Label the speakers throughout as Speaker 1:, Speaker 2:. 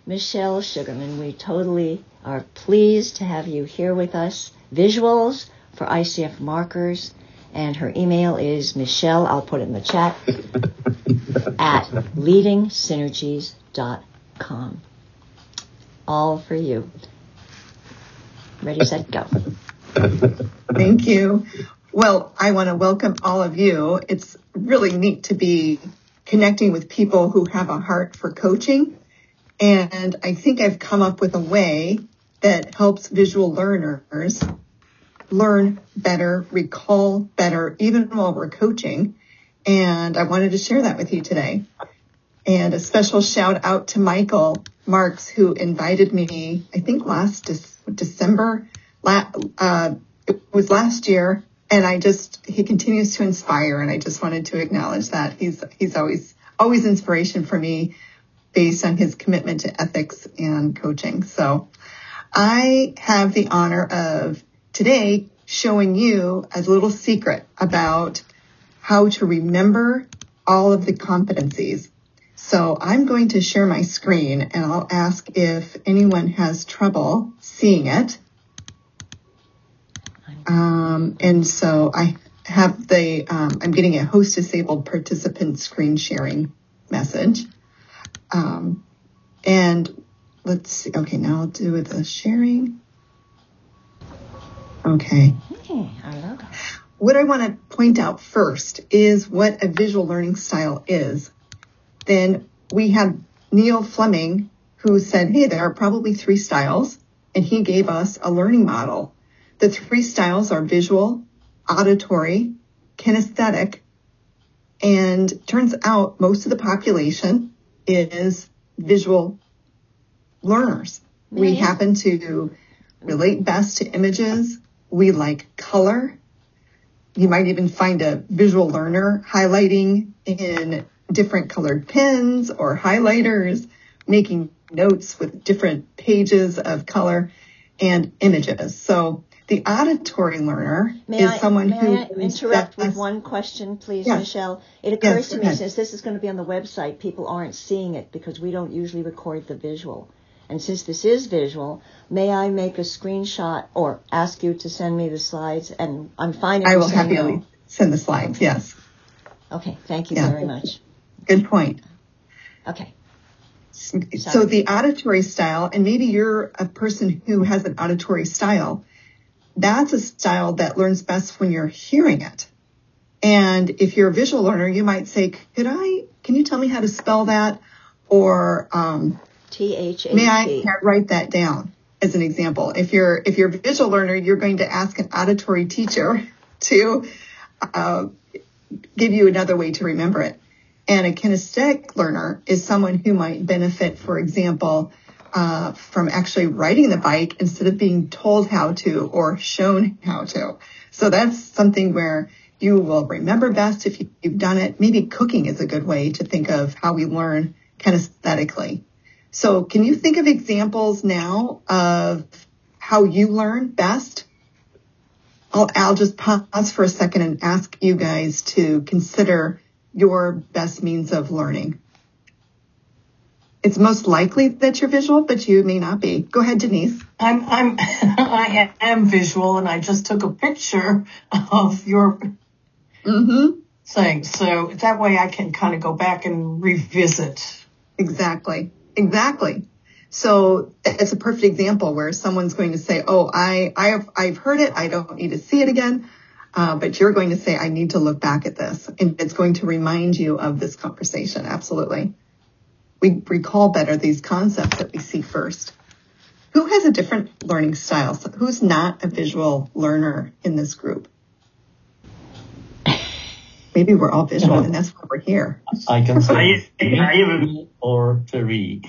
Speaker 1: Michelle Sugarman. We totally are pleased to have you here with us. Visuals for ICF markers. And her email is Michelle, I'll put it in the chat, at leadingsynergies.com. All for you. Ready, set, go.
Speaker 2: Thank you. Well, I want to welcome all of you. It's really neat to be connecting with people who have a heart for coaching. And I think I've come up with a way that helps visual learners learn better, recall better, even while we're coaching. And I wanted to share that with you today. And a special shout out to Michael Marks, who invited me, I think last December. It was last year. And he continues to inspire. And I just wanted to acknowledge that. He's always inspiration for me based on his commitment to ethics and coaching. So I have the honor of today showing you a little secret about how to remember all of the competencies. So I'm going to share my screen and I'll ask if anyone has trouble seeing it. And so I have I'm getting a host disabled participant screen sharing message. And let's see. Okay, now I'll do the sharing. Okay. What I want to point out first is what a visual learning style is. Then we have Neil Fleming, who said, hey, there are probably 3 styles, and he gave us a learning model. The 3 styles are visual, auditory, kinesthetic, and turns out most of the population is visual learners. We happen to relate best to images. We like color. You might even find a visual learner highlighting in different colored pens or highlighters, making notes with different pages of color and images. So the auditory learner is someone who...
Speaker 1: May I interrupt with one question, please, yes. Michelle? It occurs to me, since this is going to be on the website, people aren't seeing it because we don't usually record the visual. And since this is visual, may I make a screenshot or ask you to send me the slides? And I'm fine if
Speaker 2: I
Speaker 1: you
Speaker 2: will
Speaker 1: say
Speaker 2: happily
Speaker 1: no.
Speaker 2: send the slides, yes.
Speaker 1: Okay, thank you very much.
Speaker 2: Good point.
Speaker 1: Okay.
Speaker 2: So the auditory style, and maybe you're a person who has an auditory style, that's a style that learns best when you're hearing it. And if you're a visual learner, you might say, can you tell me how to spell that? Or
Speaker 1: THAT.
Speaker 2: May I write that down as an example? If you're a visual learner, you're going to ask an auditory teacher to give you another way to remember it. And a kinesthetic learner is someone who might benefit, for example, from actually riding the bike instead of being told how to or shown how to. So that's something where you will remember best if you've done it. Maybe cooking is a good way to think of how we learn kinesthetically. So can you think of examples now of how you learn best? I'll just pause for a second and ask you guys to consider your best means of learning. It's most likely that you're visual, but you may not be. Go ahead, Denise.
Speaker 3: I am visual, and I just took a picture of your thing. So that way I can kind of go back and revisit.
Speaker 2: Exactly. So it's a perfect example where someone's going to say, oh, I've heard it. I don't need to see it again. But you're going to say, I need to look back at this. And it's going to remind you of this conversation. Absolutely. We recall better these concepts that we see first. Who has a different learning style? So who's not a visual learner in this group? Maybe we're all visual, and that's why we're here.
Speaker 4: I can say or Terry.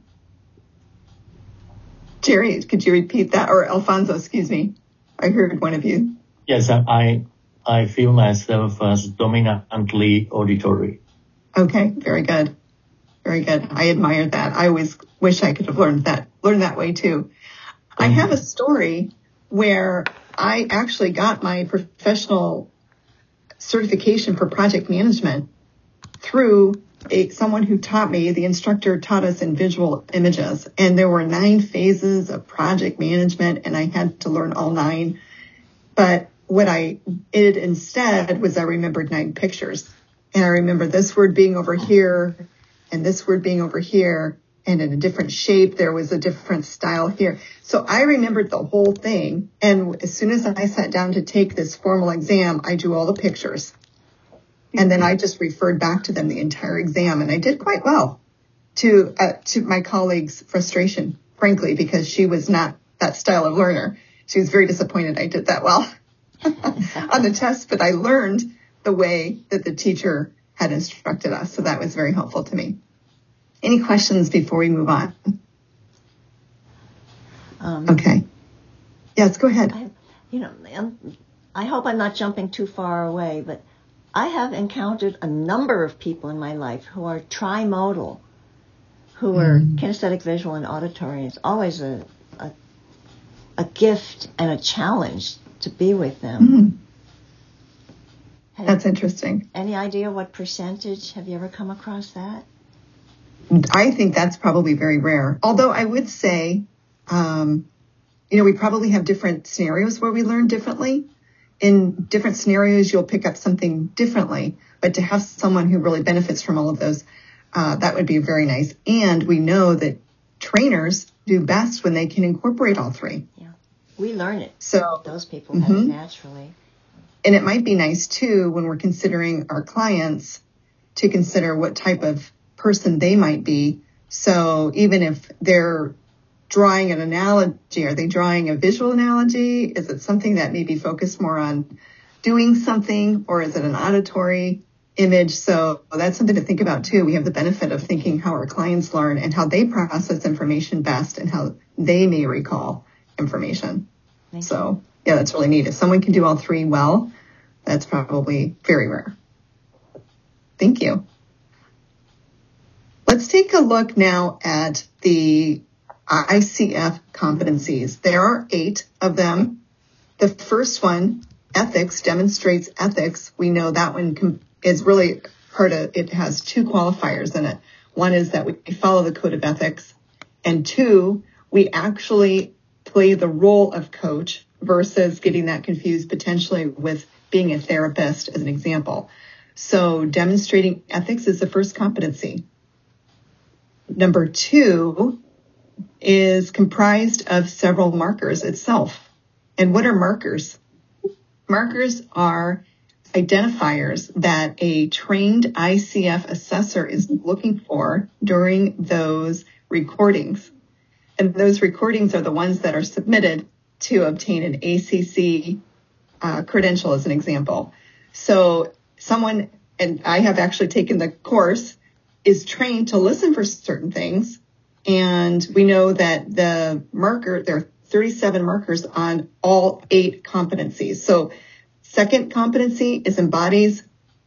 Speaker 2: Jerry, could you repeat that? Or Alfonso, excuse me. I heard one of you.
Speaker 4: Yes, I feel myself as dominantly auditory.
Speaker 2: Okay, very good. Very good. I admire that. I always wish I could have learned that way too. I have a story where I actually got my professional certification for project management through someone who taught me, the instructor taught us in visual images, and there were 9 phases of project management, and I had to learn all 9. But what I did instead was I remembered 9 pictures, and I remember this word being over here and this word being over here, and in a different shape, there was a different style here. So I remembered the whole thing. And as soon as I sat down to take this formal exam, I drew all the pictures. And then I just referred back to them the entire exam. And I did quite well, to my colleague's frustration, frankly, because she was not that style of learner. She was very disappointed I did that well on the test, but I learned the way that the teacher had instructed us. So that was very helpful to me. Any questions before we move on? Okay. Yes, go ahead.
Speaker 1: I hope I'm not jumping too far away, but I have encountered a number of people in my life who are trimodal, who are kinesthetic, visual, and auditory. It's always a gift and a challenge to be with them.
Speaker 2: That's interesting.
Speaker 1: Any idea what percentage? Have you ever come across that?
Speaker 2: I think that's probably very rare. Although I would say, we probably have different scenarios where we learn differently. In different scenarios, you'll pick up something differently. But to have someone who really benefits from all of those, that would be very nice. And we know that trainers do best when they can incorporate all 3.
Speaker 1: Yeah, we learn it.
Speaker 2: So
Speaker 1: those people have it naturally.
Speaker 2: And it might be nice, too, when we're considering our clients, to consider what type of person they might be. So even if they're drawing an analogy, are they drawing a visual analogy? Is it something that may be focused more on doing something, or is it an auditory image? So that's something to think about too. We have the benefit of thinking how our clients learn and how they process information best and how they may recall information. So yeah, that's really neat. If someone can do all 3 well, that's probably very rare. Thank you. Let's take a look now at the ICF competencies. There are 8 of them. The first one, ethics, demonstrates ethics. We know that one is really it has 2 qualifiers in it. One is that we follow the code of ethics, and 2, we actually play the role of coach versus getting that confused potentially with being a therapist as an example. So demonstrating ethics is the first competency. Number 2 is comprised of several markers itself. And what are markers? Markers are identifiers that a trained ICF assessor is looking for during those recordings. And those recordings are the ones that are submitted to obtain an ACC credential, as an example. So someone, and I have actually taken the course, is trained to listen for certain things. And we know that there are 37 markers on all 8 competencies. So second competency is embodies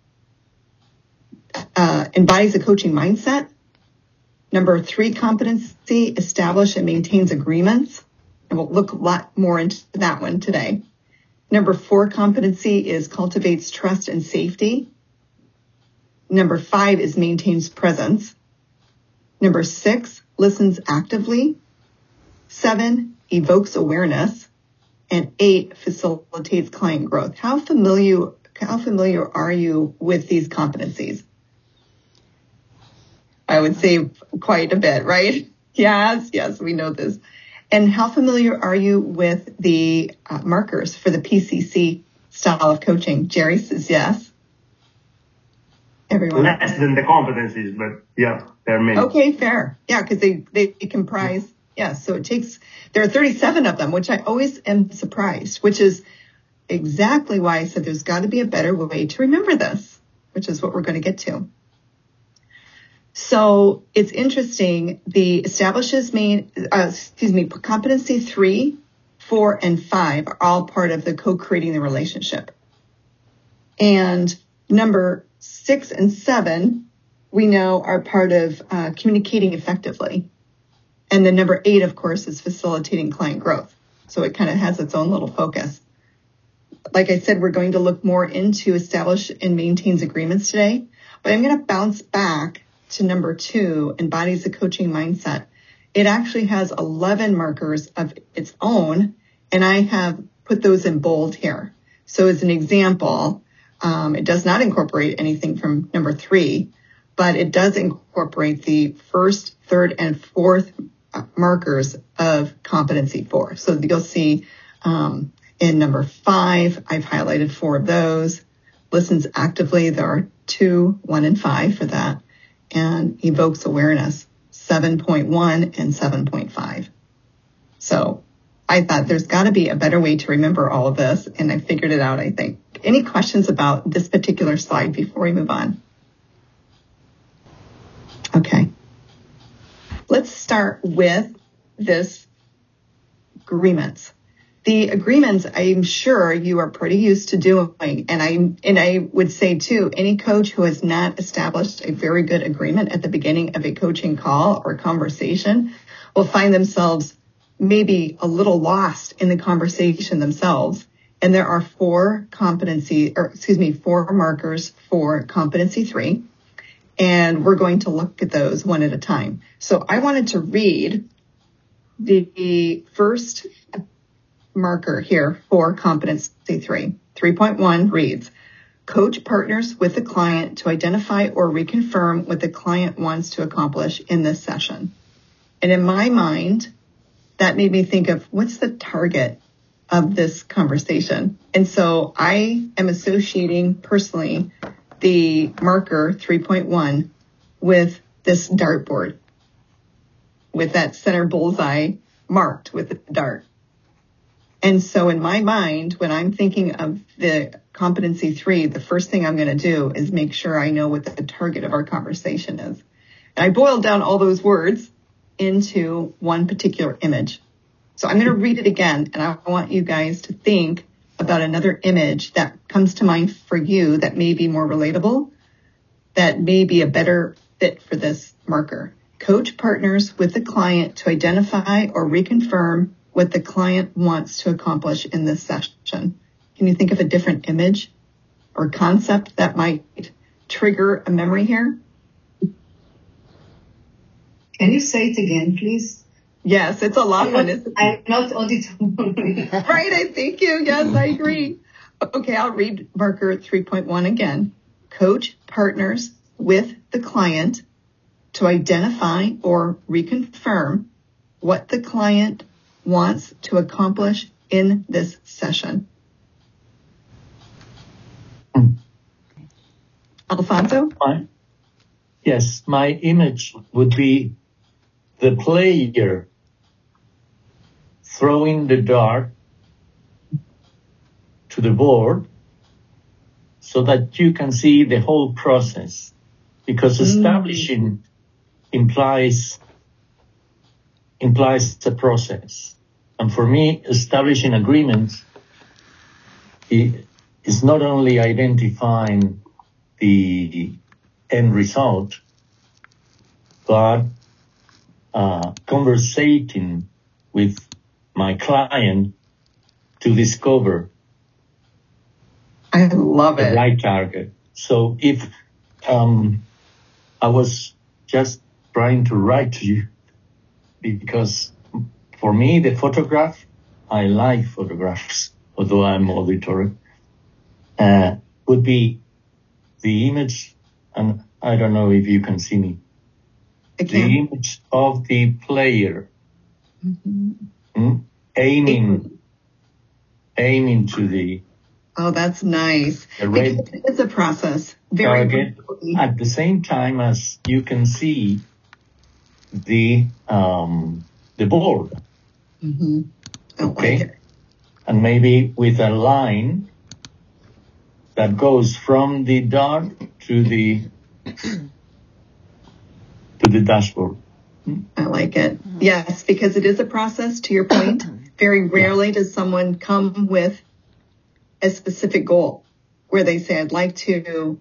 Speaker 2: a coaching mindset. Number 3 competency, establish and maintains agreements. And we'll look a lot more into that one today. Number 4 competency is cultivates trust and safety. Number 5 is maintains presence. Number 6, listens actively. 7, evokes awareness. And 8, facilitates client growth. How familiar are you with these competencies? I would say quite a bit, right? Yes, we know this. And how familiar are you with the markers for the PCC style of coaching? Jerry says yes. Everyone.
Speaker 4: Less than the competencies, but yeah, there are many.
Speaker 2: Okay, fair. Yeah, because they comprise, so there are 37 of them, which I always am surprised, which is exactly why I said there's got to be a better way to remember this, which is what we're going to get to. So it's interesting, the competency 3, 4, and 5 are all part of the co-creating the relationship. And number 6 and 7, we know are part of communicating effectively. And then number 8, of course, is facilitating client growth. So it kind of has its own little focus. Like I said, we're going to look more into establish and maintains agreements today, but I'm going to bounce back to number 2, embodies the coaching mindset, it actually has 11 markers of its own, and I have put those in bold here. So as an example, it does not incorporate anything from number 3, but it does incorporate the first, third, and fourth markers of competency 4. So you'll see in number 5, I've highlighted 4 of those. Listens actively, there are 2, 1, and 5 for that. And evokes awareness, 7.1 and 7.5. So I thought there's got to be a better way to remember all of this, and I figured it out, I think. Any questions about this particular slide before we move on? Okay. Let's start with this agreements. The agreements, I'm sure you are pretty used to doing. And I would say too, any coach who has not established a very good agreement at the beginning of a coaching call or conversation will find themselves maybe a little lost in the conversation themselves. And there are 4 markers for competency 3. And we're going to look at those one at a time. So I wanted to read the first marker here for competency 3. 3.1 reads, coach partners with the client to identify or reconfirm what the client wants to accomplish in this session. And in my mind, that made me think of what's the target of this conversation. And so I am associating personally the marker 3.1 with this dartboard, with that center bullseye marked with the dart. And so in my mind, when I'm thinking of the competency 3, the first thing I'm going to do is make sure I know what the target of our conversation is. And I boiled down all those words into one particular image. So I'm going to read it again, and I want you guys to think about another image that comes to mind for you that may be more relatable, that may be a better fit for this marker. Coach partners with the client to identify or reconfirm what the client wants to accomplish in this session. Can you think of a different image or concept that might trigger a memory here?
Speaker 3: Can you say it again, please?
Speaker 2: Yes, it's a long one.
Speaker 3: I'm not auditory.
Speaker 2: Right, I thank you. Yes, I agree. Okay, I'll read marker 3.1 again. Coach partners with the client to identify or reconfirm what the client wants to accomplish in this session. Alfonso?
Speaker 4: Yes, my image would be the player throwing the dart to the board so that you can see the whole process, because establishing implies the process. And for me, establishing agreements is not only identifying the end result, but conversating with my client to discover
Speaker 2: I love it.
Speaker 4: The right target. So if I was just trying to write to you, because for me, the photograph, I like photographs, although I'm auditory, would be the image, and I don't know if you can see me, the image of the player aiming to the
Speaker 2: Oh, that's nice. It is a process. Very
Speaker 4: target at the same time as you can see the board.
Speaker 2: Mm-hmm.
Speaker 4: Okay.
Speaker 2: Like it.
Speaker 4: And maybe with a line that goes from the dart to the dashboard.
Speaker 2: I like it. Yes, because it is a process, to your point. Very rarely does someone come with a specific goal where they say, I'd like to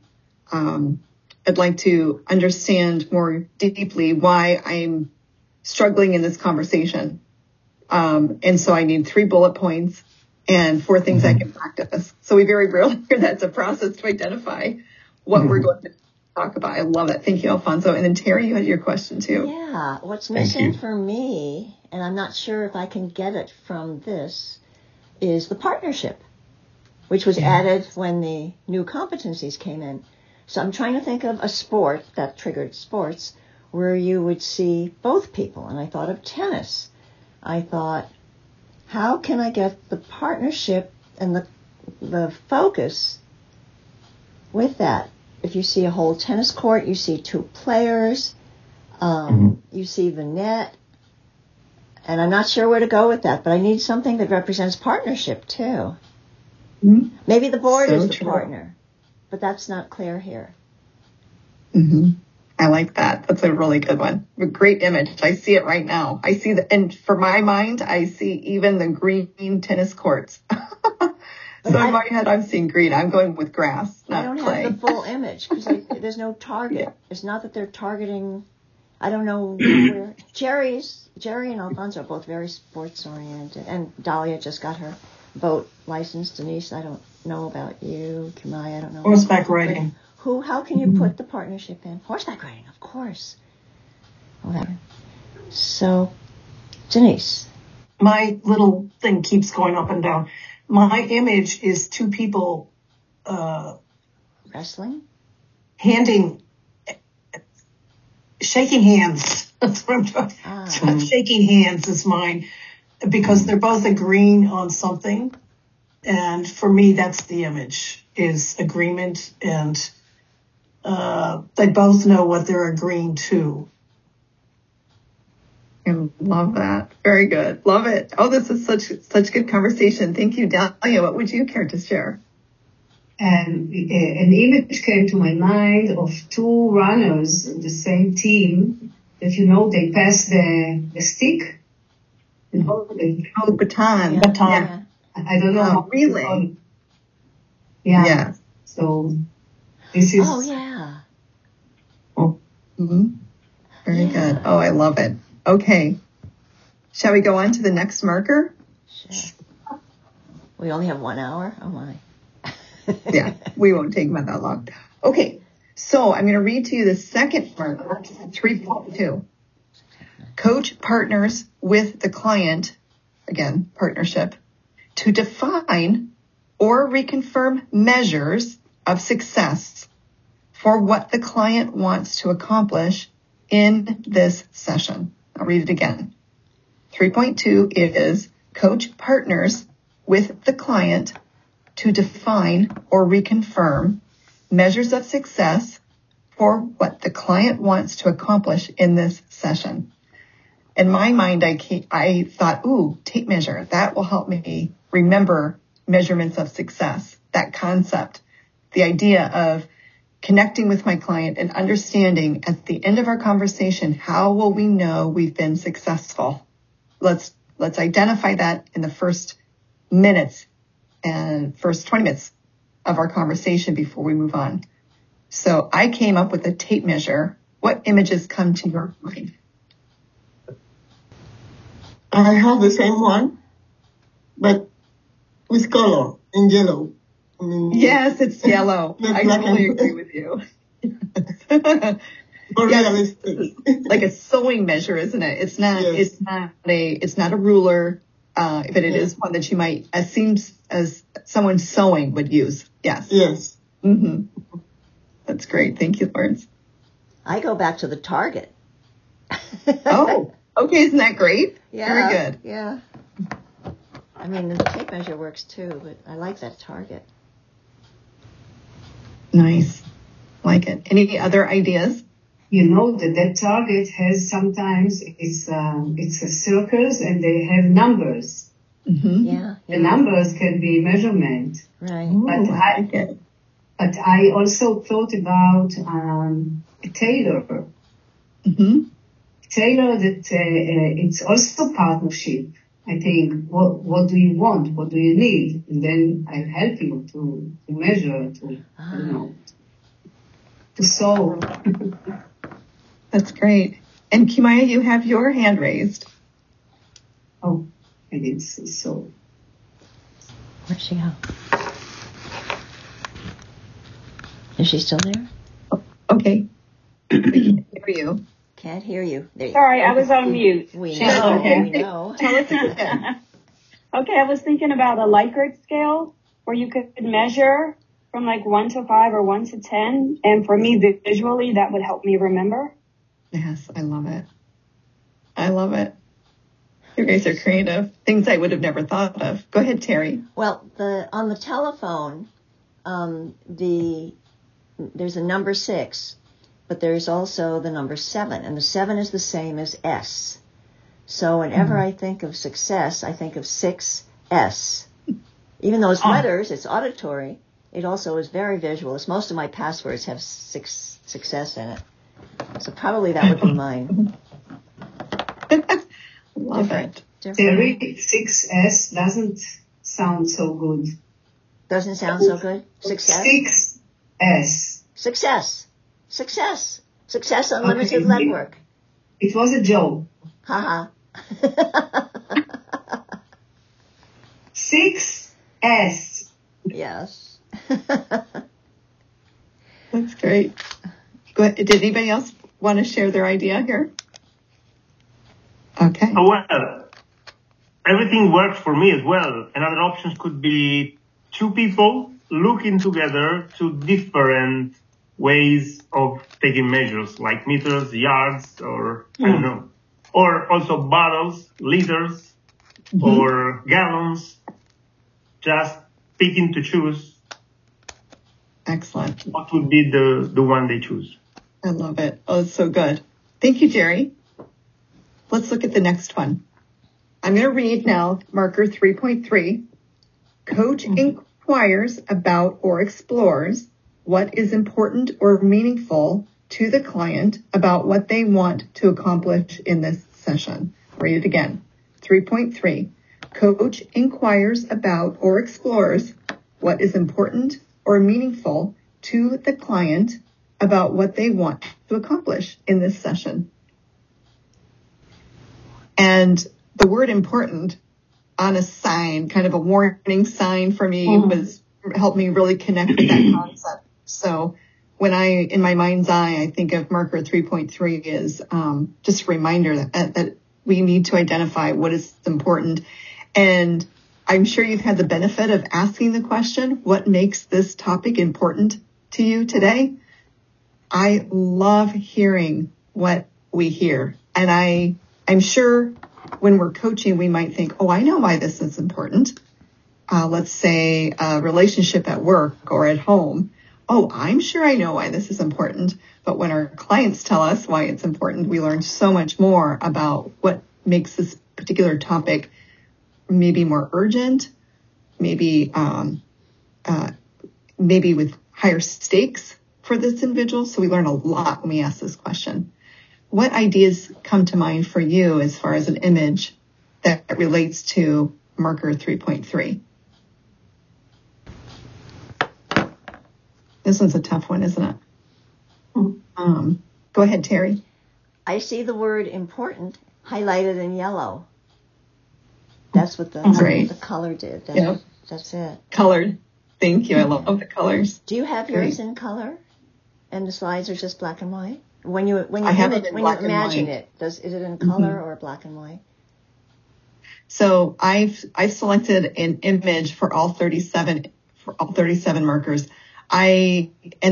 Speaker 2: understand more deeply why I'm struggling in this conversation. And so I need 3 bullet points and 4 things I can practice. So we very rarely hear that's a process to identify what we're going to talk about. I love it. Thank you, Alfonso. And then Terry, you had your question too.
Speaker 1: Yeah, what's missing for me, and I'm not sure if I can get it from this, is the partnership, which was added when the new competencies came in. So I'm trying to think of a sport that triggered sports where you would see both people. And I thought of tennis. I thought, how can I get the partnership and the focus with that? If you see a whole tennis court, you see two players, you see the net, and I'm not sure where to go with that, but I need something that represents partnership too. Mm-hmm. Maybe the board is the partner, but that's not clear here.
Speaker 2: Mm-hmm. I like that. That's a really good one. A great image. I see it right now. I see and for my mind, I see even the green tennis courts. So in my head, I'm seeing green. I'm going with grass, not clay.
Speaker 1: I don't have the full image because there's no target. It's not that they're targeting. I don't know where. Jerry and Alfonso are both very sports oriented, and Dahlia just got her boat license. Denise, I don't know about you. Kimai, I don't know.
Speaker 3: Horseback riding.
Speaker 1: How can you put the partnership in? Horseback riding, of course. Okay. So, Denise.
Speaker 3: My little thing keeps going up and down. My image is two people
Speaker 1: wrestling,
Speaker 3: shaking hands. That's what I'm trying. Shaking hands is mine because they're both agreeing on something, and for me, that's the image: is agreement, and they both know what they're agreeing to.
Speaker 2: I love that. Very good. Love it. Oh, this is such good conversation. Thank you, Dahlia. What would you care to share?
Speaker 5: And an image came to my mind of two runners in the same team that, they pass the stick.
Speaker 2: Baton.
Speaker 5: Yeah. I don't know.
Speaker 2: Relay.
Speaker 5: Yeah. So this is.
Speaker 1: Oh, yeah.
Speaker 2: Mm-hmm. Very good. Oh, I love it. Okay. Shall we go on to the next marker?
Speaker 1: Sure. We only have 1 hour? Oh, my.
Speaker 2: Yeah, we won't take about that long. Okay. So I'm going to read to you the second marker, 3.2. Coach partners with the client, again, partnership, to define or reconfirm measures of success for what the client wants to accomplish in this session. I'll read it again. 3.2 is coach partners with the client to define or reconfirm measures of success for what the client wants to accomplish in this session. In my mind, I thought, tape measure. That will help me remember measurements of success, that concept, the idea of connecting with my client and understanding at the end of our conversation, how will we know we've been successful? Let's identify that in the first minutes and first 20 minutes of our conversation before we move on. So I came up with a tape measure. What images come to your mind?
Speaker 6: I have the same one, but with color in yellow.
Speaker 2: Yes, it's yellow. I totally agree with you.
Speaker 6: Realistic.
Speaker 2: Like a sewing measure, isn't it? It's not. Yes. It's not a ruler. But it is one that you might, as seems as someone sewing would use. Yes.
Speaker 6: Yes.
Speaker 2: Mm-hmm. That's great. Thank you, Lawrence.
Speaker 1: I go back to the target.
Speaker 2: Oh, okay. Isn't that great?
Speaker 1: Yeah.
Speaker 2: Very good.
Speaker 1: Yeah. I mean, the tape measure works too, but I like that target.
Speaker 2: Nice. Like it. Any other ideas?
Speaker 5: That target has sometimes it's a circles and they have numbers.
Speaker 1: Mm-hmm. Yeah.
Speaker 5: The numbers can be measurement.
Speaker 1: Right.
Speaker 5: But I also thought about a tailor.
Speaker 2: Mm-hmm.
Speaker 5: Tailor that it's also partnership. I think what do you want? What do you need? And then I'll help you to measure, to solve.
Speaker 2: That's great. And Kimaya, you have your hand raised.
Speaker 5: Oh, I didn't see so.
Speaker 1: Where'd she go? Is she still there?
Speaker 2: Okay. We can't hear you.
Speaker 1: Can't hear you.
Speaker 7: Sorry, I was on mute.
Speaker 1: We know. We know.
Speaker 2: Tell us again.
Speaker 7: Okay, I was thinking about a Likert scale where you could measure from like 1 to 5 or 1 to 10. And for me, visually, that would help me remember.
Speaker 2: Yes, I love it. I love it. You guys are creative. Things I would have never thought of. Go ahead, Terry.
Speaker 1: Well, on the telephone, there's a number 6, but there's also the number 7, and the 7 is the same as S. So whenever I think of success, I think of 6S. Even though it's letters, it's auditory, it also is very visual. As most of my passwords have success in it. So probably that would be mine.
Speaker 2: Love it.
Speaker 5: Terry, 6S doesn't sound so good.
Speaker 1: Doesn't sound so good? Success?
Speaker 5: 6S.
Speaker 1: Success. Success. Success Unlimited Network.
Speaker 5: It was a joke.
Speaker 1: Haha.
Speaker 5: 6S.
Speaker 1: Yes.
Speaker 2: That's great. Go ahead. Did anybody else want to share their idea here? Okay.
Speaker 8: Well, everything works for me as well. Another options could be 2 people looking together to different ways of taking measures, like meters, yards, or I don't know. Or also bottles, liters, or gallons. Just picking to choose.
Speaker 2: Excellent.
Speaker 8: What would be the one they choose?
Speaker 2: I love it. Oh, it's so good. Thank you, Jerry. Let's look at the next one. I'm going to read now marker 3.3. Coach inquires about or explores what is important or meaningful to the client about what they want to accomplish in this session. Read it again. 3.3. Coach inquires about or explores what is important or meaningful to the client about what they want to accomplish in this session. And the word important on a sign, kind of a warning sign for me, helped me really connect with that concept. So when in my mind's eye, I think of marker 3.3 as just a reminder that we need to identify what is important. And I'm sure you've had the benefit of asking the question, what makes this topic important to you today? I love hearing what we hear. And I'm sure when we're coaching, we might think, oh, I know why this is important. Let's say a relationship at work or at home. Oh, I'm sure I know why this is important. But when our clients tell us why it's important, we learn so much more about what makes this particular topic maybe more urgent, maybe with higher stakes for this individual. So we learn a lot when we ask this question. What ideas come to mind for you as far as an image that relates to marker 3.3? This one's a tough one, isn't it? Go ahead, Terry.
Speaker 1: I see the word important highlighted in yellow. That's what the color did. That's it.
Speaker 2: Colored. Thank you. I love the colors.
Speaker 1: Do you have yours in color? And the slides are just black and white? When you imagine it, is it in color or black and white?
Speaker 2: So I've selected an image for all 37 markers. I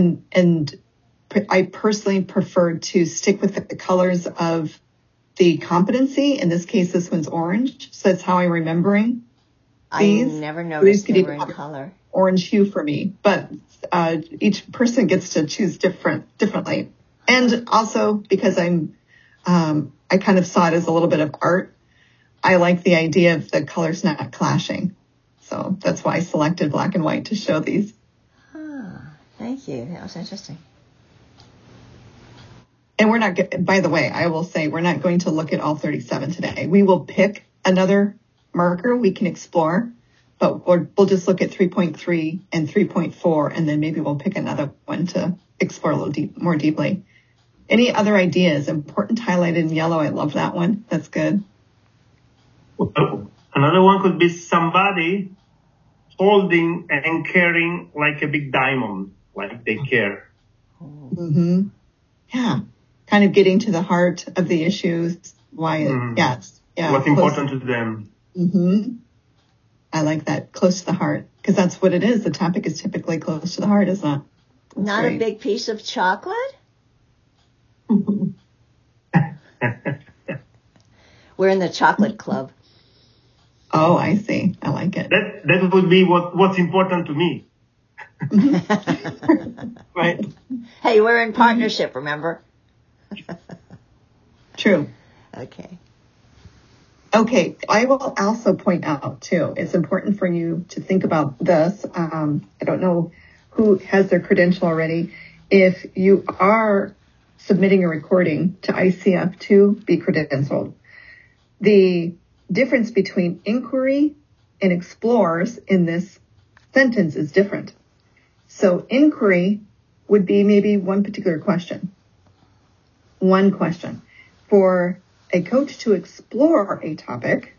Speaker 2: personally prefer to stick with the colors of the competency. In this case, this one's orange. So that's how I'm remembering these.
Speaker 1: I never noticed they were in color.
Speaker 2: Orange hue for me, but each person gets to choose differently. And also because I kind of saw it as a little bit of art. I like the idea of the colors not clashing. So that's why I selected black and white to show these.
Speaker 1: Thank you. That was interesting.
Speaker 2: And we're not, by the way, I will say we're not going to look at all 37 today. We will pick another marker we can explore, but we'll just look at 3.3 and 3.4, and then maybe we'll pick another one to explore a little more deeply. Any other ideas? Important highlighted in yellow. I love that one. That's good.
Speaker 8: Another one could be somebody holding and carrying like a big diamond, like they care.
Speaker 2: Mm-hmm. Yeah. Kind of getting to the heart of the issues. Why? Yes. Yeah.
Speaker 8: What's important to them.
Speaker 2: Mm-hmm. I like that. Close to the heart. Because that's what it is. The topic is typically close to the heart, isn't it? That's
Speaker 1: Not
Speaker 2: great.
Speaker 1: A big piece of chocolate? We're in the chocolate club.
Speaker 2: Oh, I see. I like it.
Speaker 8: That would be what's important to me.
Speaker 2: Right.
Speaker 1: Hey, we're in partnership, remember?
Speaker 2: True.
Speaker 1: Okay.
Speaker 2: Okay. I will also point out, too, it's important for you to think about this. I don't know who has their credential already. If you are submitting a recording to ICF to be credentialed, the difference between inquiry and explores in this sentence is different. So inquiry would be maybe one particular question. One question. For a coach to explore a topic,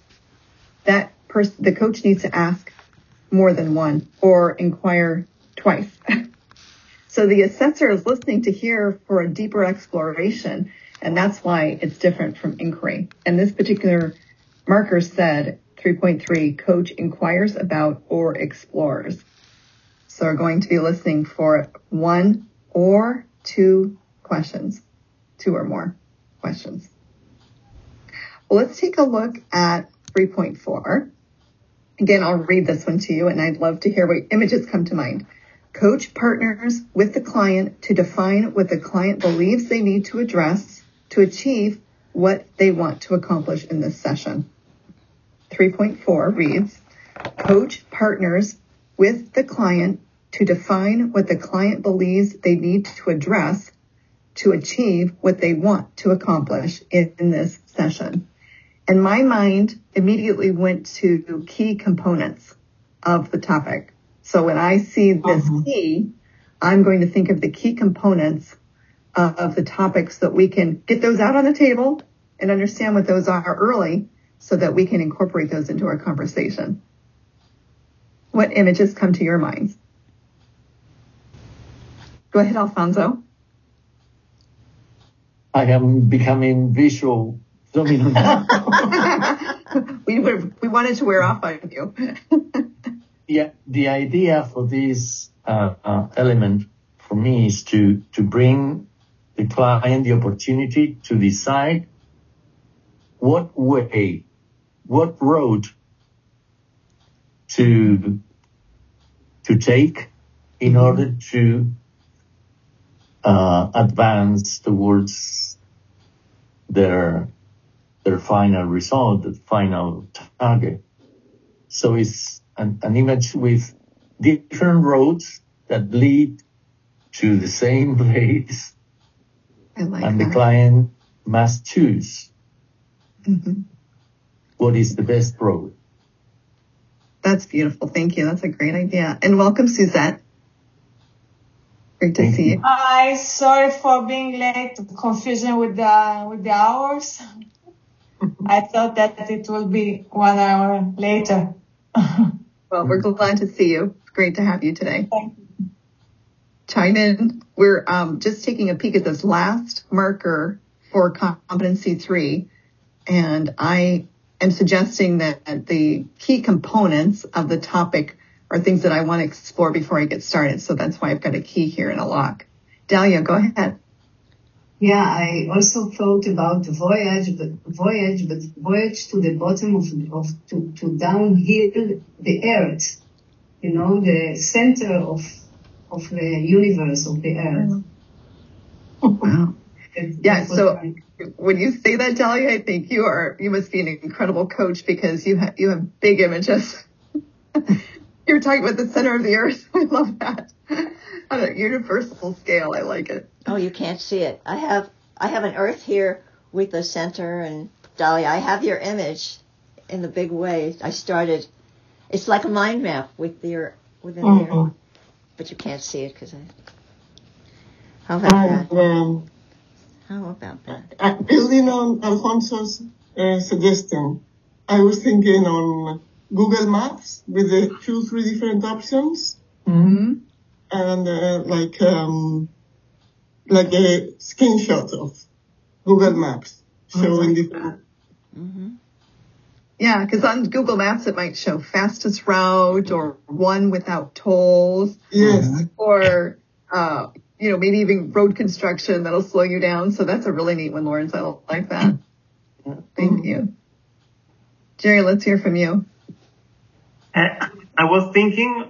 Speaker 2: the coach needs to ask more than one or inquire twice. So the assessor is listening to hear for a deeper exploration, and that's why it's different from inquiry. And this particular marker said 3.3, coach inquires about or explores. So we're going to be listening for one or two questions, two or more questions. Well, let's take a look at 3.4. Again, I'll read this one to you, and I'd love to hear what images come to mind. Coach partners with the client to define what the client believes they need to address to achieve what they want to accomplish in this session. 3.4 reads, coach partners with the client to define what the client believes they need to address to achieve what they want to accomplish in this session. And my mind immediately went to key components of the topic. So when I see this key, I'm going to think of the key components of the topics so that we can get those out on the table and understand what those are early so that we can incorporate those into our conversation. What images come to your minds? Go ahead, Alfonso.
Speaker 4: I am becoming visual.
Speaker 2: We wanted to wear off on you.
Speaker 4: Yeah, the idea for this element for me is to bring the client the opportunity to decide what way, what road to take in order to advance towards their final result, the final target. So it's an image with different roads that lead to the same place.
Speaker 2: I like
Speaker 4: and
Speaker 2: that.
Speaker 4: The client must choose what is the best road.
Speaker 2: That's beautiful. Thank you. That's a great idea. And welcome, Suzette. Great to see you.
Speaker 9: Hi, sorry for being late. Confusion with the hours. I thought that it will be 1 hour later.
Speaker 2: Well, we're glad to see you. It's great to have you today.
Speaker 9: Thank you.
Speaker 2: Chime in. We're just taking a peek at this last marker for competency 3. And I am suggesting that the key components of the topic are things that I want to explore before I get started. So that's why I've got a key here and a lock. Dahlia, go ahead.
Speaker 5: Yeah, I also thought about voyage to the bottom to downhill the earth, the center of the universe, of the earth.
Speaker 2: Wow. Yeah, so when you say that, Dahlia, I think you must be an incredible coach because you have big images. You're talking about the center of the earth. I love that. On a universal scale, I like it.
Speaker 1: Oh, you can't see it. I have an earth here with the center, and Dahlia, I have your image in the big way. It's like a mind map with the earth, within the earth, but you can't see it because How about that? How about that?
Speaker 6: Building on Alfonso's suggestion, I was thinking on Google Maps with the 2-3 different options.
Speaker 2: Mm-hmm.
Speaker 6: And like a screenshot of Google Maps showing different.
Speaker 1: Mm-hmm.
Speaker 2: Yeah, because on Google Maps it might show fastest route or one without tolls.
Speaker 6: Yes.
Speaker 2: Or, maybe even road construction that'll slow you down. So that's a really neat one, Lawrence. I like that. Thank you. Jerry, let's hear from you.
Speaker 8: I was thinking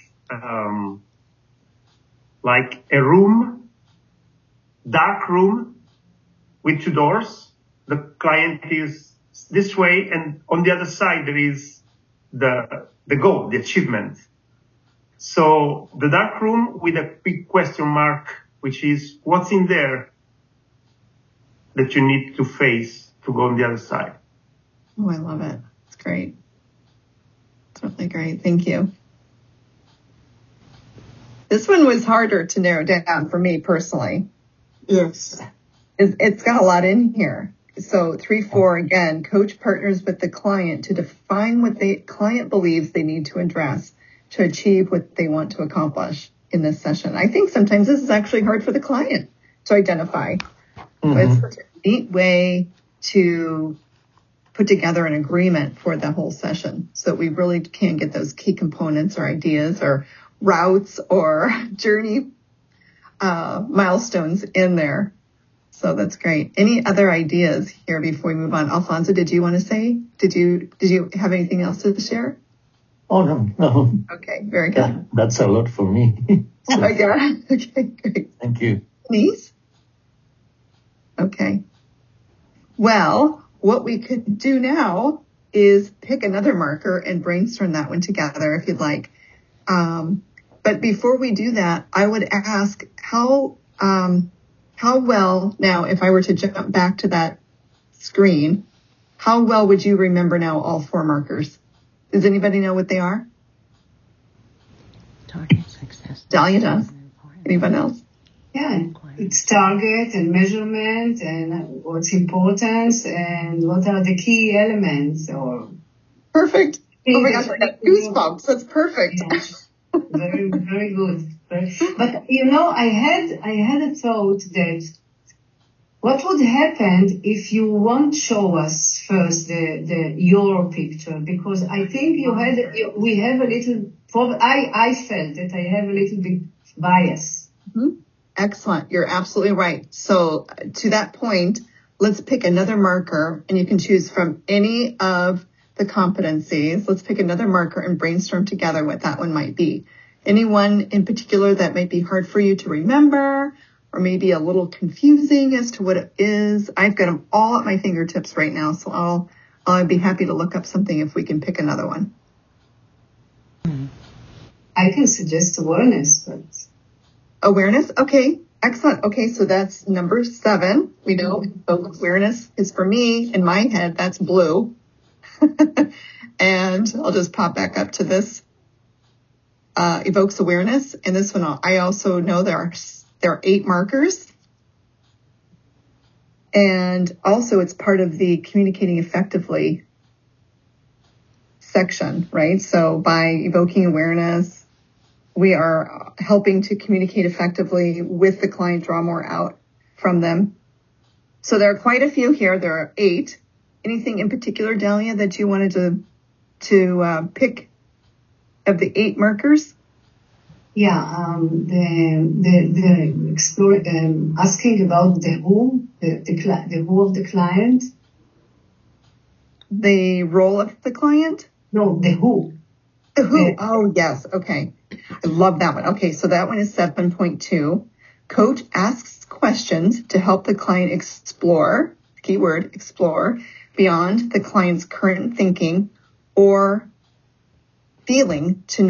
Speaker 8: like a room, dark room with two doors. The client is this way, and on the other side there is the goal, the achievement. So the dark room with a big question mark, which is what's in there that you need to face to go on the other side.
Speaker 2: Oh, I love it. It's great. It's really great. Thank you. This one was harder to narrow down for me personally.
Speaker 6: Yes.
Speaker 2: It's got a lot in here. So 3-4, again, coach partners with the client to define what the client believes they need to address to achieve what they want to accomplish in this session. I think sometimes this is actually hard for the client to identify. But it's such a neat way to put together an agreement for the whole session so that we really can get those key components or ideas or routes or journey milestones in there. So that's great. Any other ideas here before we move on? Alfonso, did you want to say? Did you have anything else to share?
Speaker 4: Oh, no.
Speaker 2: Okay, very good.
Speaker 4: That's a lot for me.
Speaker 2: So. Yeah. Okay, great.
Speaker 4: Thank you.
Speaker 2: Denise? Okay. Well, what we could do now is pick another marker and brainstorm that one together if you'd like. But before we do that, I would ask how well, now if I were to jump back to that screen, how well would you remember now all 4 markers? Does anybody know what they are?
Speaker 1: Target success.
Speaker 2: Dahlia does. Anyone else?
Speaker 5: Yeah, it's target and measurement and what's important and what are the key elements or.
Speaker 2: Perfect. Oh my gosh, I got goosebumps. That's perfect.
Speaker 5: Yeah. Very, very good. But I had a thought that what would happen if you won't show us first your picture, because I think we have a little. I felt that I have a little bit bias.
Speaker 2: Mm-hmm. Excellent. You're absolutely right. So to that point, let's pick another marker, and you can choose from any of the competencies. Let's pick another marker and brainstorm together what that one might be. Anyone in particular that might be hard for you to remember or maybe a little confusing as to what it is? I've got them all at my fingertips right now, so I'll be happy to look up something if we can pick another one.
Speaker 5: I can suggest awareness. But...
Speaker 2: Awareness? Okay. Excellent. Okay, so that's number 7. We know awareness is, for me, in my head, that's blue. And I'll just pop back up to this. Evokes awareness. And this one, I also know there are 8 markers. And also it's part of the communicating effectively section, right? So by evoking awareness, we are helping to communicate effectively with the client, draw more out from them. So there are quite a few here. There are 8. Anything in particular, Dahlia, that you wanted to pick of the 8 markers?
Speaker 5: Yeah, the explore, asking about the who, the who of the client.
Speaker 2: The role of the client?
Speaker 5: No, the who.
Speaker 2: The who. Oh, yes. Okay. I love that one. Okay, so that one is 7.2. Coach asks questions to help the client explore, keyword, explore, beyond the client's current thinking or feeling to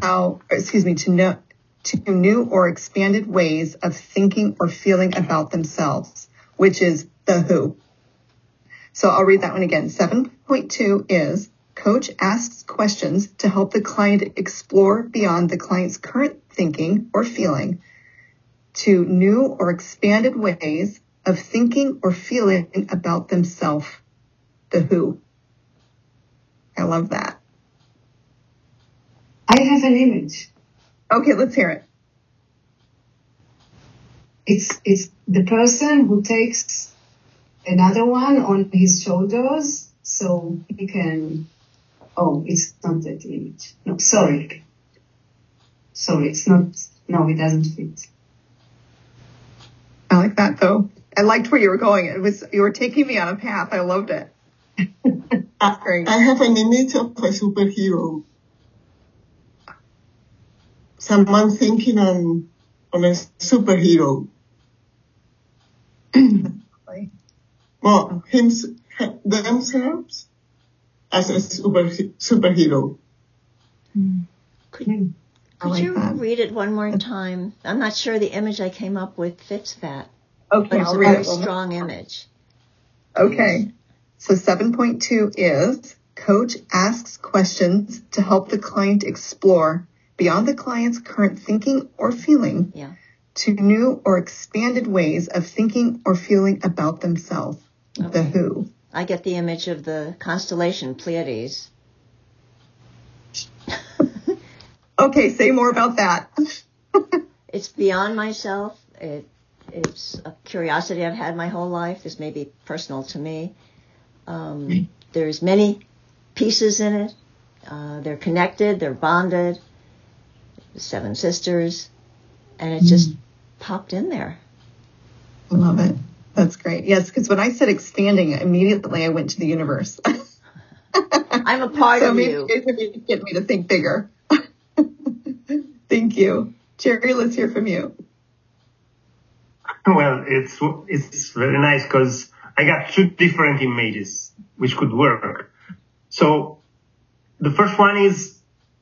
Speaker 2: new or expanded ways of thinking or feeling about themselves, which is the who. So I'll read that one again. 7.2 is coach asks questions to help the client explore beyond the client's current thinking or feeling to new or expanded ways of thinking or feeling about themselves, the who. I love that.
Speaker 5: I have an image.
Speaker 2: Okay, let's hear it.
Speaker 5: it's the person who takes another one on his shoulders so he can, oh, it's not that image. No, sorry, it's not, no, it doesn't fit.
Speaker 2: I like that though. I liked where you were going. You were taking me on a path. I loved it. That's great.
Speaker 6: I have an image of a superhero. Someone thinking on a superhero. Well, themselves as a superhero.
Speaker 1: Could you read it one more time? I'm not sure the image I came up with fits that.
Speaker 2: Okay,
Speaker 1: but it's a very strong image.
Speaker 2: Okay. So 7.2 is coach asks questions to help the client explore beyond the client's current thinking or feeling to new or expanded ways of thinking or feeling about themselves. Okay. The who.
Speaker 1: I get the image of the constellation Pleiades.
Speaker 2: Okay, say more about that.
Speaker 1: It's beyond myself. It's a curiosity I've had my whole life. This may be personal to me. There's many pieces in it. They're connected. They're bonded. The 7 sisters. And it just popped in there.
Speaker 2: I love it. That's great. Yes, because when I said expanding, immediately I went to the universe.
Speaker 1: I'm a part of you.
Speaker 2: So maybe get me to think bigger. Thank you. Jerry, let's hear from you.
Speaker 8: Well, it's very nice because I got 2 different images which could work. So the first one is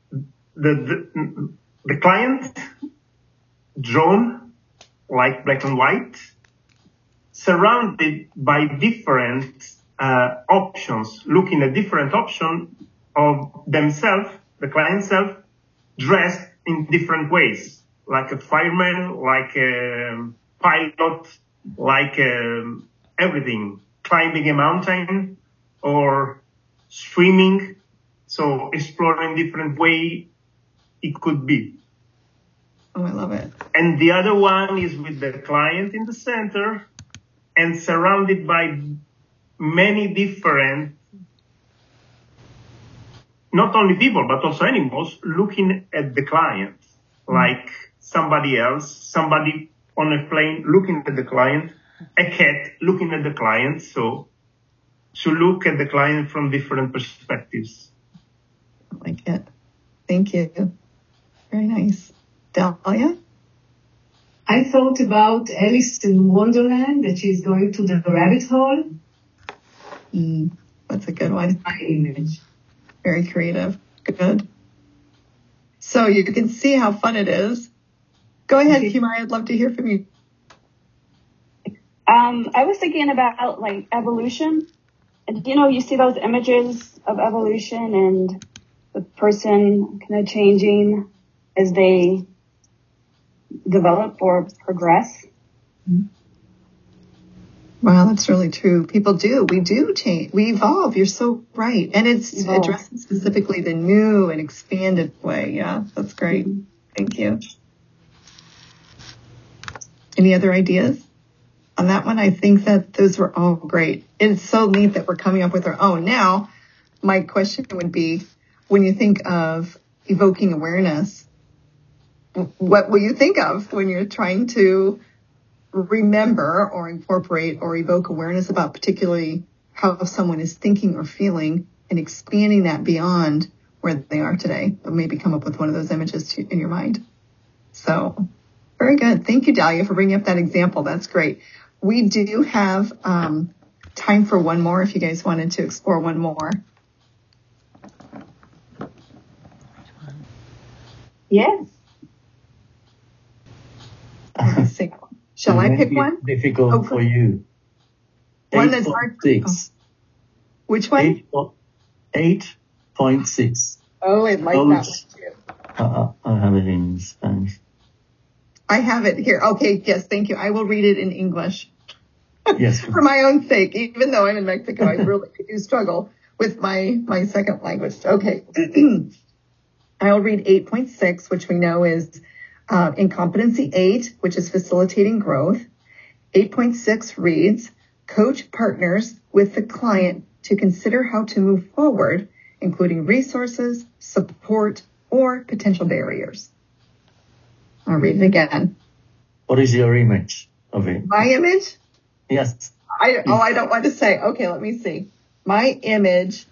Speaker 8: the client drawn like black and white, surrounded by different options, looking at different options of themselves, the client self, dressed in different ways, like a fireman, like a pilot, like everything, climbing a mountain or swimming. So exploring different way it could be.
Speaker 2: Oh, I love it.
Speaker 8: And the other one is with the client in the center and surrounded by many different, not only people, but also animals looking at the client, like somebody else, somebody on a plane looking at the client, a cat looking at the client. So to look at the client from different perspectives.
Speaker 2: I like it. Thank you. Very nice. Dahlia?
Speaker 5: I thought about Alice in Wonderland, that she's going to the rabbit hole.
Speaker 2: That's a good one.
Speaker 5: My image.
Speaker 2: Very creative. Good. So you can see how fun it is. Go ahead, Kima. I'd love to hear from you.
Speaker 7: I was thinking about like evolution. And, you see those images of evolution and the person kind of changing as they develop or progress.
Speaker 2: Wow, that's really true. People do. We do change. We evolve. You're so right. And it's addressing specifically the new and expanded way. Yeah, that's great. Thank you. Any other ideas on that one? I think that those were all great. It's so neat that we're coming up with our own. Now, my question would be, when you think of evoking awareness, what will you think of when you're trying to remember or incorporate or evoke awareness about particularly how someone is thinking or feeling and expanding that beyond where they are today? Or maybe come up with one of those images in your mind. So very good. Thank you, Dahlia, for bringing up that example. That's great. We do have time for one more if you guys wanted to explore one more.
Speaker 7: Yes.
Speaker 2: Shall I pick one?
Speaker 4: Difficult for you.
Speaker 2: One that's hard. Which one?
Speaker 4: 8.6.
Speaker 2: Oh, I like that one too.
Speaker 4: I have it in Spanish.
Speaker 2: I have it here. Okay, yes, thank you. I will read it in English.
Speaker 4: Yes.
Speaker 2: For my own sake, even though I'm in Mexico, I really do struggle with my second language. Okay. I'll read 8.6, which we know is In competency 8, which is facilitating growth, 8.6 reads, coach partners with the client to consider how to move forward, including resources, support, or potential barriers. I'll read it again.
Speaker 4: What is your image of it?
Speaker 2: My image?
Speaker 4: Yes.
Speaker 2: I don't want to say. Okay, let me see. My image.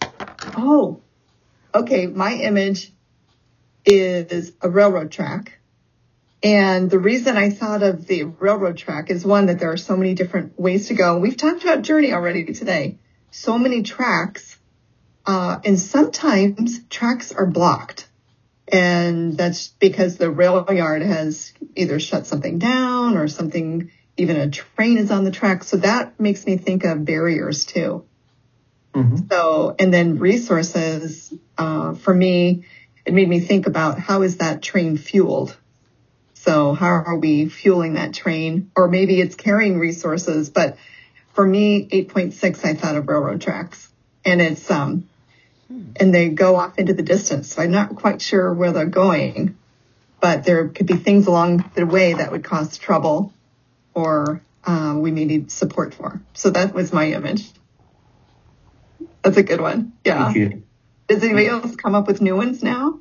Speaker 2: My image is a railroad track. And the reason I thought of the railroad track is, one, that there are so many different ways to go. We've talked about Journey already today. So many tracks. And sometimes tracks are blocked. And that's because the rail yard has either shut something down or something, even a train is on the track. So that makes me think of barriers too. Mm-hmm. So, and then resources, for me, it made me think about how is that train fueled? So how are we fueling that train? Or maybe it's carrying resources, but for me, 8.6, I thought of railroad tracks, and it's, and they go off into the distance. So I'm not quite sure where they're going, but there could be things along the way that would cause trouble or we may need support for. So that was my image. That's a good one. Yeah.
Speaker 4: Thank you.
Speaker 2: Does anybody else come up with new ones now?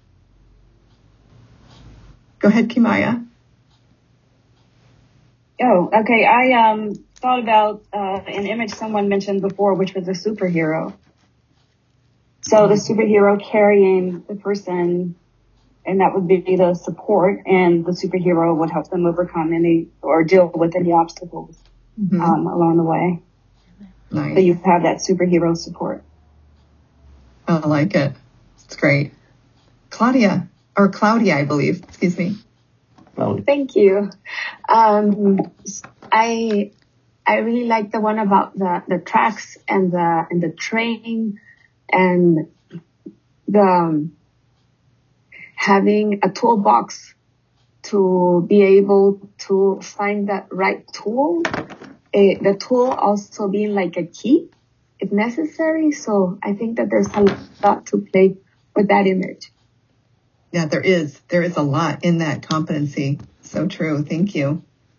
Speaker 2: Go ahead, Kimaya.
Speaker 7: Oh, okay. I thought about an image someone mentioned before, which was a superhero. So the superhero carrying the person, and that would be the support, and the superhero would help them overcome any or deal with any obstacles along the way.
Speaker 2: Nice.
Speaker 7: So you have that superhero support.
Speaker 2: I like it. It's great. Claudia, I believe. Excuse me.
Speaker 10: Thank you. I really like the one about the tracks and the train and the having a toolbox to be able to find that right tool. The tool also being like a key if necessary. So I think that there's a lot to play with that image.
Speaker 2: Yeah, there is a lot in that competency. So true. Thank you.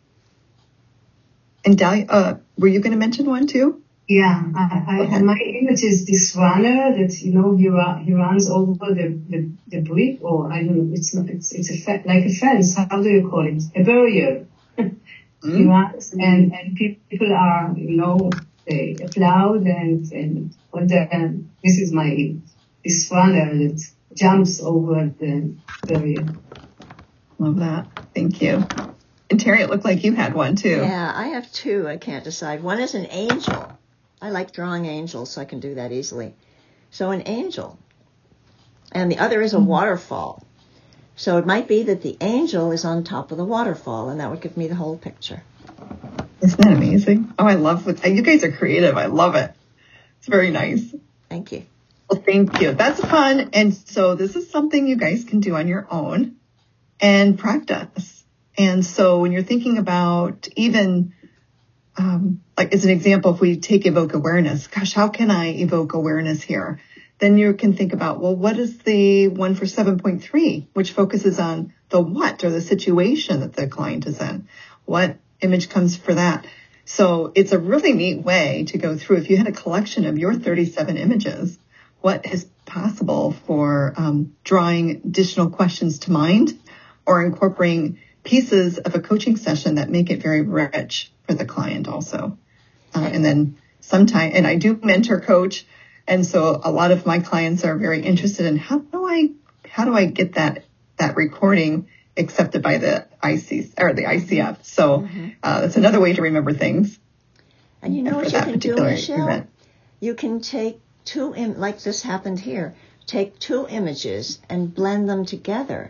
Speaker 2: And Dahlia, were you going to mention one too?
Speaker 5: Yeah, my image is this runner that, he runs over the brick, or I don't know, it's like a fence. How do you call it? A barrier. He runs and people are, they applaud and this is this runner that jumps over the barrier.
Speaker 2: Love that. Thank you. And Terry, it looked like you had one too.
Speaker 1: Yeah, I have two. I can't decide. One is an angel. I like drawing angels, so I can do that easily. So an angel. And the other is a waterfall. So it might be that the angel is on top of the waterfall, and that would give me the whole picture.
Speaker 2: Isn't that amazing? Oh, I love it. You guys are creative. I love it. It's very nice.
Speaker 1: Thank you.
Speaker 2: Well, thank you. That's fun. And so this is something you guys can do on your own and practice. And so when you're thinking about even, like as an example, if we take evoke awareness, gosh, how can I evoke awareness here? Then you can think about, well, what is the one for 7.3, which focuses on the what or the situation that the client is in? What image comes for that? So it's a really neat way to go through. If you had a collection of your 37 images, what is possible for drawing additional questions to mind or incorporating pieces of a coaching session that make it very rich for the client also. And then sometimes, and I do mentor coach. And so a lot of my clients are very interested in how do I get that recording accepted by the IC or the ICF. So that's another way to remember things.
Speaker 1: And you know what you can do, Michelle? Event. You can take like this happened here, take two images and blend them together.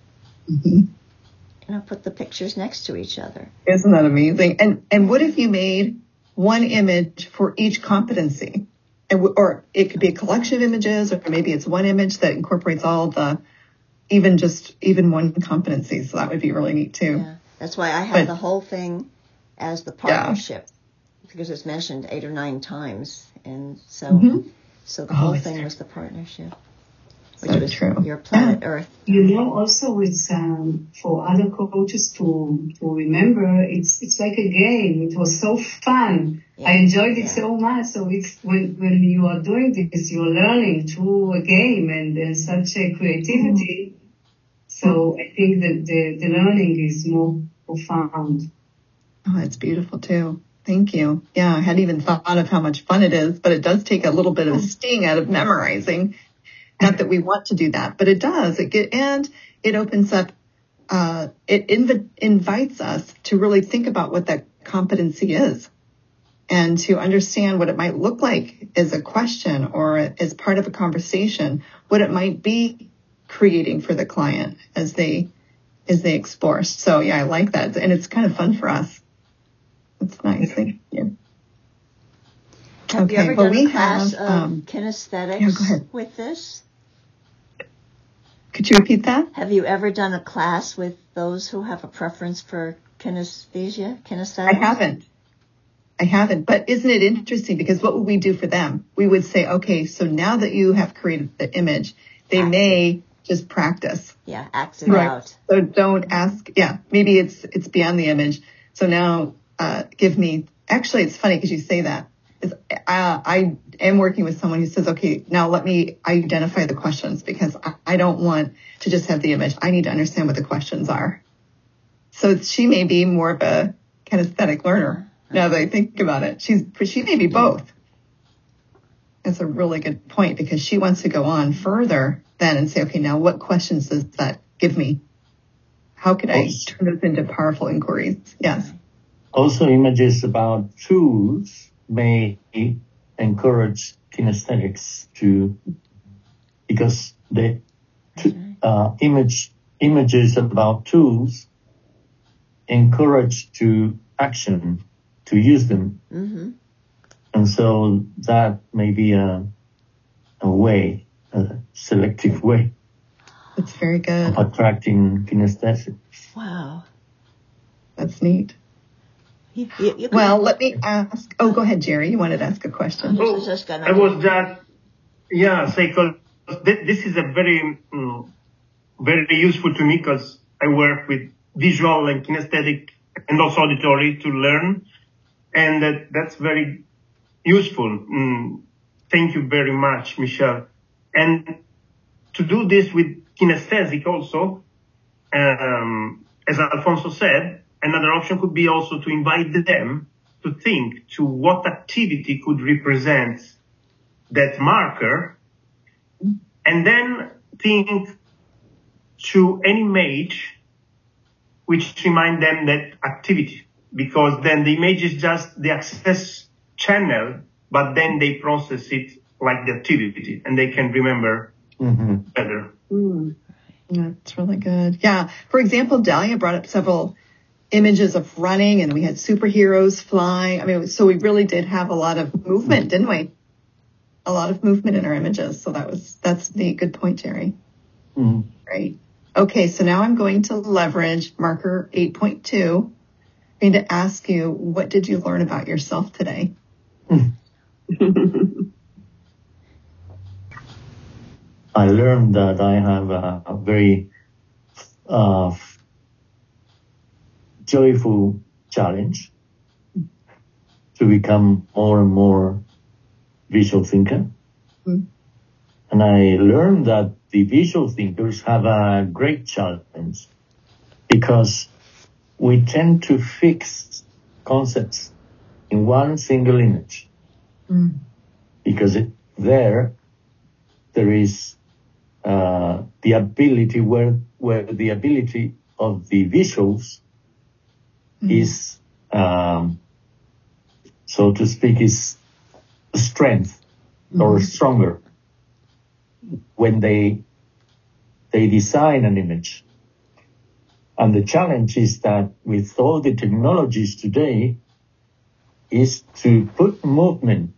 Speaker 1: Put the pictures next to each other.
Speaker 2: Isn't that amazing? And what if you made one image for each competency? Or it could be a collection of images, or maybe it's one image that incorporates all the, even one competency. So that would be really neat too.
Speaker 1: Yeah, that's why I have the whole thing as the partnership, because it's mentioned 8 or 9 times, and so so the whole thing was the partnership. which
Speaker 2: so
Speaker 1: was
Speaker 2: true.
Speaker 1: your planet Earth.
Speaker 5: You know, also it's for other coaches to remember. It's like a game. It was so fun.
Speaker 1: Yeah.
Speaker 5: I enjoyed it so much. So it's when you are doing this, you're learning through a game and such a creativity. So I think that the learning is more profound.
Speaker 2: Oh, that's beautiful too. Thank you. Yeah, I hadn't even thought of how much fun it is, but it does take a little bit of a sting out of memorizing. Not that we want to do that, but it does. And it opens up, it invites us to really think about what that competency is and to understand what it might look like as a question or as part of a conversation, what it might be creating for the client as they explore. So yeah, I like that. And it's kind of fun for us. That's nice. Thank you.
Speaker 1: Have you ever done a class of kinesthetics with this?
Speaker 2: Could you repeat that?
Speaker 1: Have you ever done a class with those who have a preference for kinesthetics?
Speaker 2: I haven't. But isn't it interesting? Because what would we do for them? We would say, okay, so now that you have created the image, they may just practice.
Speaker 1: Yeah, act it out.
Speaker 2: So don't ask. Yeah, maybe it's beyond the image. So now give me. Actually, it's funny because you say that. I am working with someone who says, okay, now let me identify the questions because I don't want to just have the image. I need to understand what the questions are. So she may be more of a kinesthetic learner now that I think about it. She may be both. That's a really good point because she wants to go on further then and say, okay, now what questions does that give me? How can I turn those into powerful inquiries? Yes.
Speaker 4: Also, images about tools may encourage kinesthetics because the images about tools encourage to action, to use them. Mm-hmm. And so that may be a selective way.
Speaker 2: That's very good.
Speaker 4: Of attracting kinesthetics.
Speaker 1: Wow.
Speaker 2: That's neat. Well, let me ask. Oh, go ahead, Jerry. You wanted to ask a question.
Speaker 8: I was just, say, because this is a very, very useful to me because I work with visual and kinesthetic and also auditory to learn. And that's very useful. Thank you very much, Michelle. And to do this with kinesthetic also, as Alfonso said, another option could be also to invite them to think to what activity could represent that marker, and then think to an image which remind them that activity, because then the image is just the access channel, but then they process it like the activity, and they can remember better.
Speaker 2: That's really good. Yeah. For example, Dahlia brought up several images of running, and we had superheroes flying. I mean, so we really did have a lot of movement, didn't we? A lot of movement in our images. So that's the good point, Jerry. Great. Okay, so now I'm going to leverage marker 8.2. I'm going to ask you, what did you learn about yourself today?
Speaker 4: I learned that I have a very joyful challenge to become more and more visual thinker. And I learned that the visual thinkers have a great challenge because we tend to fix concepts in one single image. Because there is the ability where the ability of the visuals is, so to speak, is strength or stronger when they design an image. And the challenge is that with all the technologies today is to put movement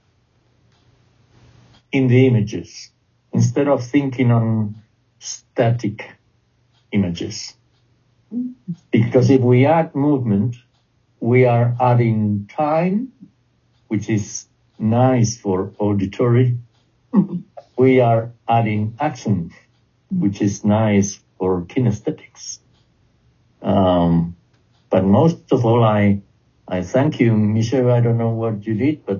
Speaker 4: in the images instead of thinking on static images. Because if we add movement, we are adding time, which is nice for auditory, we are adding action, which is nice for kinesthetics. But most of all, I thank you, Michelle. I don't know what you did, but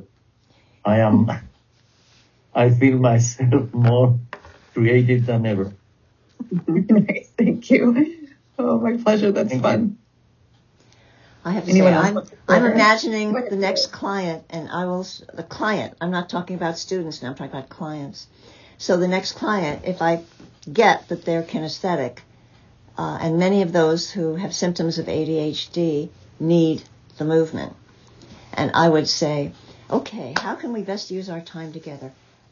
Speaker 4: I feel myself more creative than ever.
Speaker 2: Nice, thank you. Oh, my pleasure. That's fun.
Speaker 1: I have to say, I'm imagining the next client, and the client, I'm not talking about students now, I'm talking about clients. So the next client, if I get that they're kinesthetic, and many of those who have symptoms of ADHD need the movement, and I would say, okay, how can we best use our time together?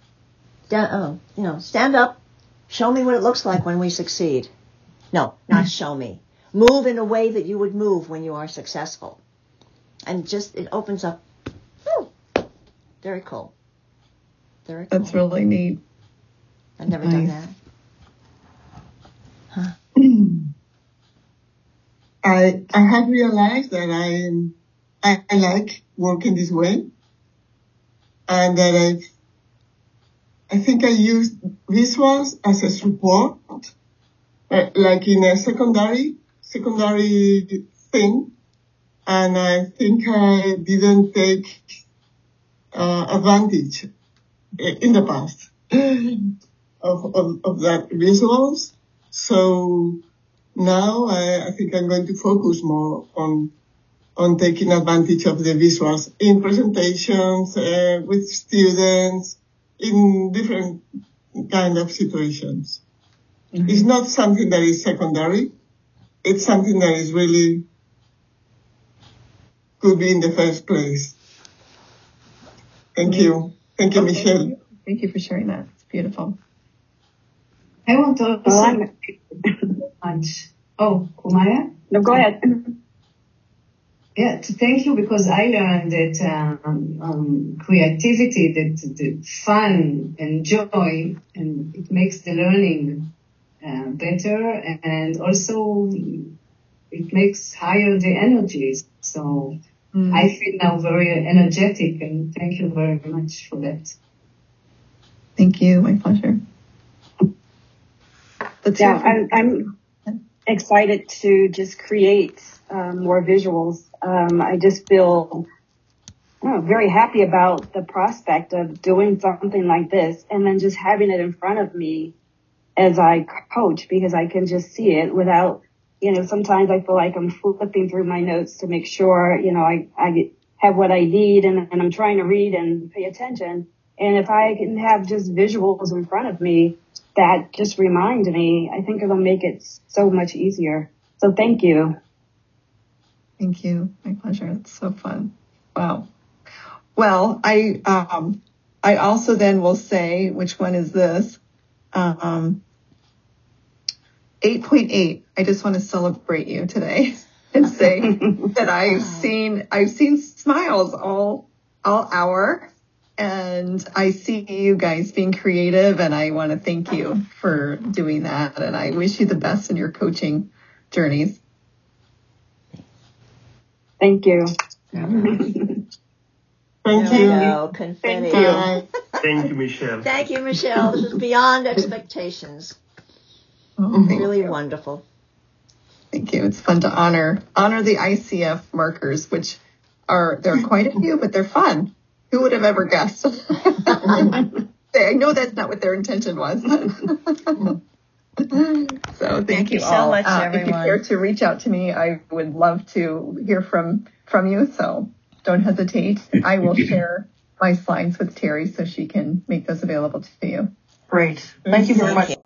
Speaker 1: Stand up, show me what it looks like when we succeed. No, not show me. Move in a way that you would move when you are successful. And it opens up. Very cool. Very cool.
Speaker 2: That's really neat.
Speaker 1: I've never done that. Huh?
Speaker 6: I have realized that I like working this way, and that I think I use visuals as a support, like in a secondary thing, and I think I didn't take advantage in the past of that visuals. So now I think I'm going to focus more on taking advantage of the visuals in presentations, with students, in different kind of situations. Mm-hmm. It's not something that is secondary. It's something that is really could be in the first place. Thank you. Thank you, Michelle.
Speaker 2: Thank you for sharing that. It's beautiful.
Speaker 5: I want to also much. Oh, Kumaya?
Speaker 7: No, go ahead.
Speaker 5: Yeah, to thank you, because I learned that creativity, that fun and joy, and it makes the learning better, and also it makes higher the energies. So I feel now very energetic, and thank you very much for that.
Speaker 2: Thank you. My pleasure.
Speaker 7: I'm excited to just create more visuals. I just feel very happy about the prospect of doing something like this and then just having it in front of me as I coach, because I can just see it without, sometimes I feel like I'm flipping through my notes to make sure, I have what I need and I'm trying to read and pay attention. And if I can have just visuals in front of me that just remind me, I think it'll make it so much easier. So thank you.
Speaker 2: Thank you. My pleasure. It's so fun. Wow. Well, I also then will say, which one is this? 8.8. I just want to celebrate you today and say that I've seen smiles all hour, and I see you guys being creative, and I want to thank you for doing that, and I wish you the best in your coaching journeys.
Speaker 7: Thank you.
Speaker 6: Thank you.
Speaker 1: Confetti.
Speaker 8: Thank you, Michelle.
Speaker 1: Thank you, Michelle. This is beyond expectations. Really wonderful.
Speaker 2: Thank you. It's fun to honor the ICF markers, which there are quite a few, but they're fun. Who would have ever guessed? I know that's not what their intention was. So thank you all
Speaker 1: so much, everyone.
Speaker 2: If you care to reach out to me, I would love to hear from you. So don't hesitate. I will share my slides with Terry so she can make those available to you.
Speaker 3: Great. Thank you very much.